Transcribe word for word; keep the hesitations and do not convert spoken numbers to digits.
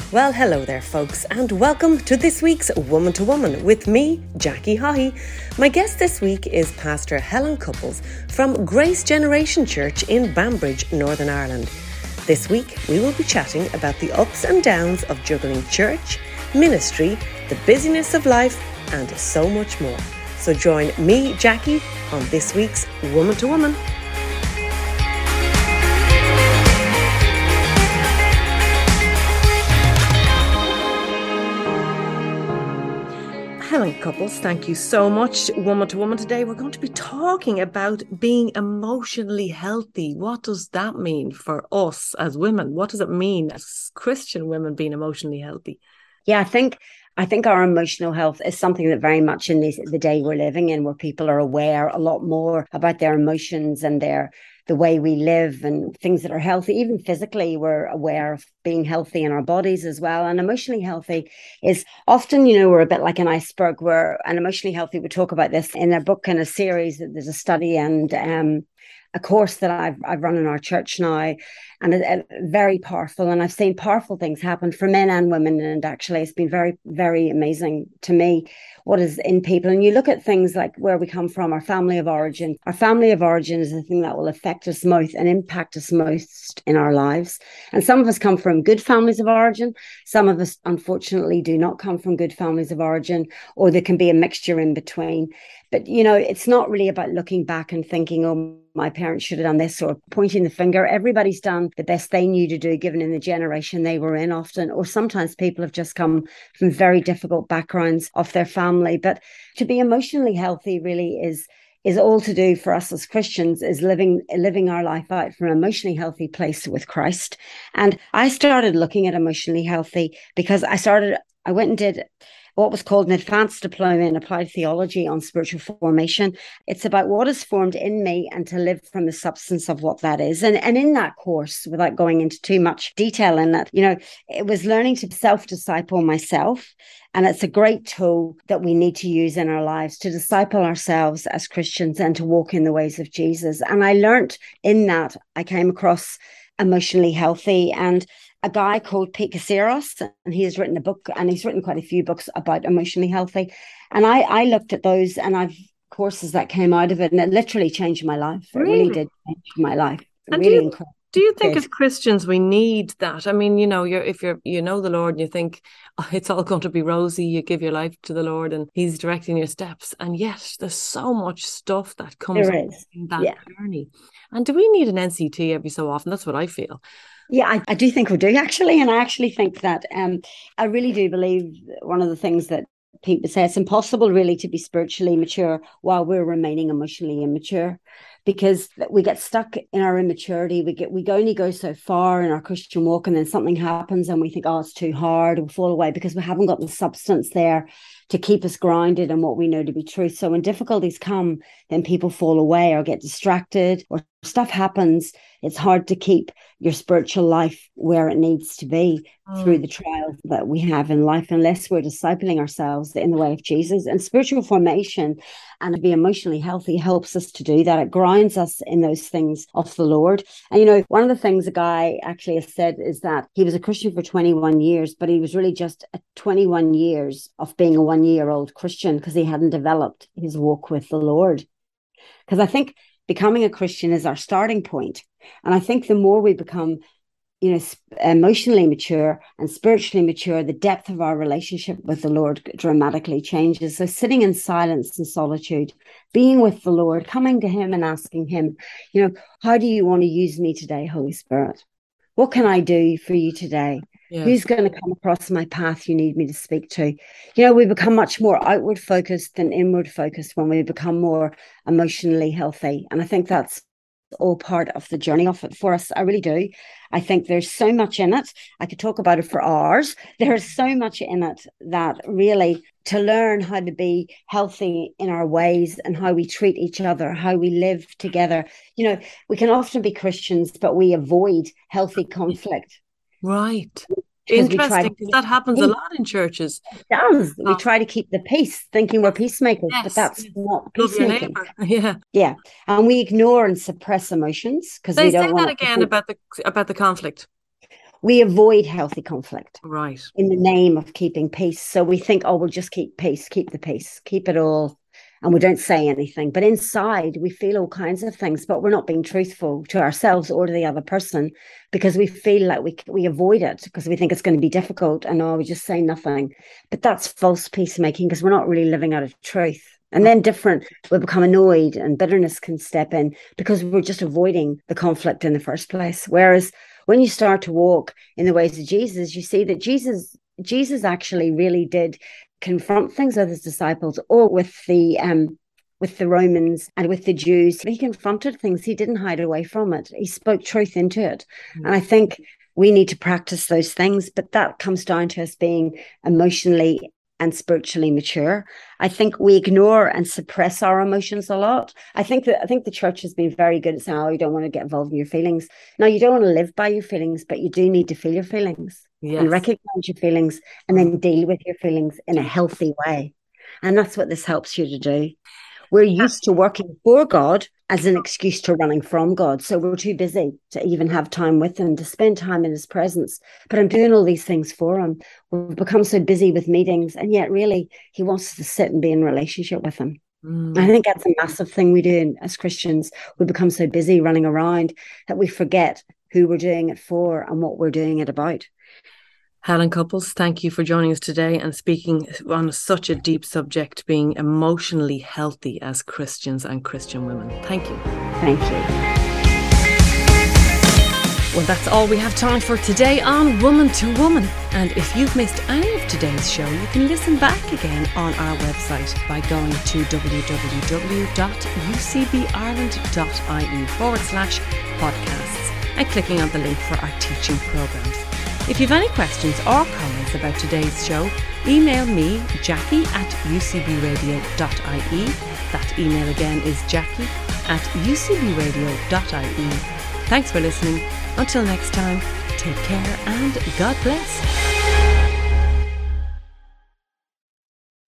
Well, hello there, folks, and welcome to this week's Woman to Woman with me, Jackie Haughey. My guest this week is Pastor Helen Couples from Grace Generation Church in Banbridge, Northern Ireland. This week, we will be chatting about the ups and downs of juggling church, ministry, the busyness of life, and so much more. So join me, Jackie, on this week's Woman to Woman. Helen Couples, thank you so much, Woman to Woman. Today we're going to be talking about being emotionally healthy. What does that mean for us as women? What does it mean as Christian women being emotionally healthy? Yeah, I think I think our emotional health is something that very much in this, the day we're living in, where people are aware a lot more about their emotions and their the way we live and things that are healthy. Even physically, we're aware of being healthy in our bodies as well. And emotionally healthy is often, you know, we're a bit like an iceberg. We're and emotionally healthy. We talk about this in a book and a series. There's a study and um, a course that I've I've run in our church now, and it, it, very powerful. And I've seen powerful things happen for men and women. And actually, it's been very, very amazing to me what is in people. And you look at things like where we come from, our family of origin. Our family of origin is the thing that will affect us most and impact us most in our lives. And some of us come from good families of origin. Some of us, unfortunately, do not come from good families of origin, or there can be a mixture in between. But, you know, it's not really about looking back and thinking, oh, my parents should have done this, or pointing the finger. Everybody's done the best they knew to do, given in the generation they were in often. Or sometimes people have just come from very difficult backgrounds of their family. But to be emotionally healthy really is is all to do for us as Christians, is living living our life out from an emotionally healthy place with Christ. And I started looking at emotionally healthy because I started, I went and did what was called an advanced diploma in applied theology on spiritual formation. It's about what is formed in me and to live from the substance of what that is. And, and in that course, without going into too much detail in that, you know, it was learning to self-disciple myself. And it's a great tool that we need to use in our lives to disciple ourselves as Christians and to walk in the ways of Jesus. And I learned in that, I came across emotionally healthy, and a guy called Pete Caceres, and he has written a book, and he's written quite a few books about emotionally healthy. And I, I looked at those, and I've courses that came out of it, and it literally changed my life. It really, really did change my life. It and really do you, incredible. Do you think as Christians we need that? I mean, you know, you're if you're you know the Lord and you think, oh, it's all going to be rosy, you give your life to the Lord and He's directing your steps, and yet there's so much stuff that comes up in that yeah. journey. And do we need an N C T every so often? That's what I feel. Yeah, I, I do think we do, actually. And I actually think that um, I really do believe one of the things that people say, it's impossible really to be spiritually mature while we're remaining emotionally immature, because we get stuck in our immaturity. We get we only go so far in our Christian walk, and then something happens and we think, oh, it's too hard, we fall away because we haven't got the substance there to keep us grounded in what we know to be truth. So when difficulties come, then people fall away or get distracted or stuff happens. It's hard to keep your spiritual life where it needs to be mm. through the trials that we have in life, unless we're discipling ourselves in the way of Jesus. And spiritual formation and to be emotionally healthy helps us to do that. It grounds us in those things of the Lord. And, you know, one of the things a guy actually has said is that he was a Christian for twenty-one years, but he was really just a twenty-one years of being a one-year-old Christian because he hadn't developed his walk with the Lord. Because I think becoming a Christian is our starting point. And I think the more we become, you know, emotionally mature and spiritually mature, the depth of our relationship with the Lord dramatically changes. So sitting in silence and solitude, being with the Lord, coming to Him and asking Him, you know, how do you want to use me today, Holy Spirit? What can I do for you today? Yes. Who's going to come across my path you need me to speak to? You know, we become much more outward focused than inward focused when we become more emotionally healthy. And I think that's all part of the journey of it for us. I really do. I think there's so much in it. I could talk about it for hours. There's so much in it that really to learn how to be healthy in our ways and how we treat each other, how we live together. You know, we can often be Christians, but we avoid healthy conflict. Right. Interesting, because that happens peace. a lot in churches. It does. We try to keep the peace, thinking we're peacemakers, yes. but that's not peacemaking. Yeah, yeah, and we ignore and suppress emotions because we don't say want that again about the about the conflict. we avoid healthy conflict. Right. In the name of keeping peace. So we think, oh, we'll just keep peace, keep the peace, keep it all. And we don't say anything. But inside, we feel all kinds of things, but we're not being truthful to ourselves or to the other person because we feel like we we avoid it because we think it's going to be difficult. And oh, we just say nothing. But that's false peacemaking because we're not really living out of truth. And then different, we become annoyed and bitterness can step in because we're just avoiding the conflict in the first place. Whereas when you start to walk in the ways of Jesus, you see that Jesus, Jesus actually really did confront things with his disciples or with the um with the Romans and with the Jews. He confronted things. He didn't hide away from it. He spoke truth into it. Mm-hmm. And I think we need to practice those things, but that comes down to us being emotionally and spiritually mature. I think we ignore and suppress our emotions a lot. I think that I think the church has been very good at saying, oh, you don't want to get involved in your feelings. No, you don't want to live by your feelings, but you do need to feel your feelings. Yes. And recognize your feelings and then deal with your feelings in a healthy way. And that's what this helps you to do. We're used to working for God as an excuse to running from God. So we're too busy to even have time with him, to spend time in his presence. But I'm doing all these things for him. We've become so busy with meetings. And yet really, he wants us to sit and be in relationship with him. Mm. I think that's a massive thing we do as Christians. We become so busy running around that we forget who we're doing it for and what we're doing it about. Helen Couples, thank you for joining us today and speaking on such a deep subject, being emotionally healthy as Christians and Christian women. Thank you. Thank you. Well, that's all we have time for today on Woman to Woman. And if you've missed any of today's show, you can listen back again on our website by going to www.ucbireland.ie forward slash podcasts and clicking on the link for our teaching programmes. If you have any questions or comments about today's show, email me, Jackie at u c b radio dot i e. That email again is Jackie at u c b radio dot i e. Thanks for listening. Until next time, take care and God bless.